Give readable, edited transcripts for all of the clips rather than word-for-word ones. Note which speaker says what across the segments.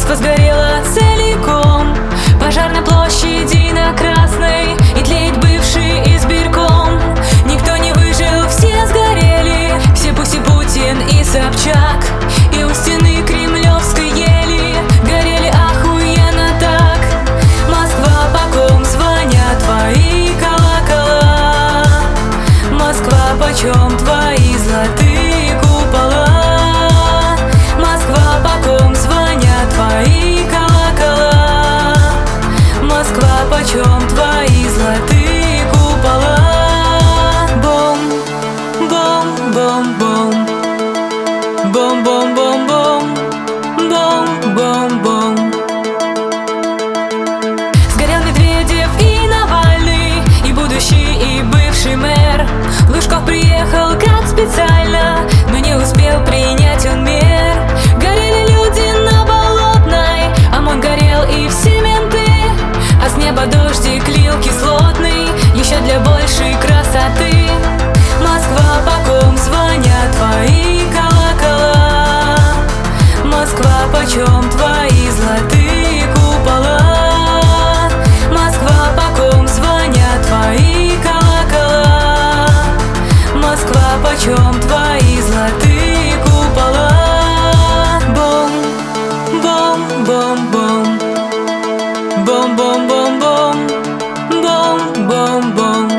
Speaker 1: Москва сгорела целиком, пожар на площади на Красной, и тлеет бывший избирком. Никто не выжил, все сгорели, все пусть и Путин, и Собчак, и у стены Кремлевской ели горели охуенно так. Москва, по ком звонят твои колокола? Москва, почем твои золотые купола? Москва, по ком звонят твои колокола? Москва, почем твои золотые купола? Бом, бом, бом, бом, бом, бом, бом, бом, бом, бом, бом. Сгорел Медведев и Навальный, и будущий, и бывший мэр. Лужков приехал как специально, но не успел принять он мер. Горели люди на Болотной, ОМОН горел и все менты, а с неба дождик лил кислотный, еще для большей красоты. Москва, по ком звонят твои колокола? Москва, почем твои золотые купола? Москва, по ком звонят твои колокола? Москва, почем твои золотые купола? Бом, бом, бом, бом, бом, бом, бом, бом, бом, бом, бом.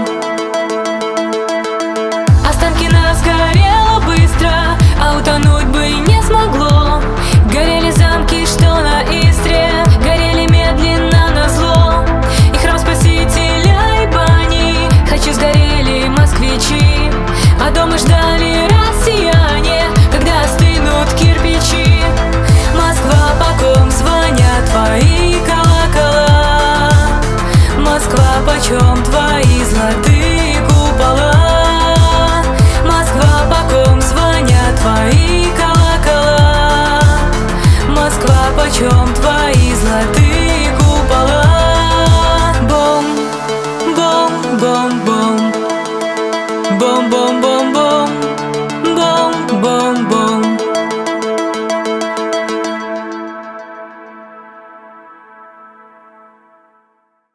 Speaker 1: Останкино сгорело быстро, а утонуть бы не смогло. Горели замки, что на Истре, горели медленно назло. И храм Спасителя, и бани, хочу, сгорели москвичи. А дома ждали россияне, когда остынут кирпичи. Москва, по ком звонят твои колокола? Москва, почем твои золотые купола? Москва, по ком звонят твои колокола? Москва, почем твои золотые купола? Бом, бом, бом, бом, бом, бом, бом.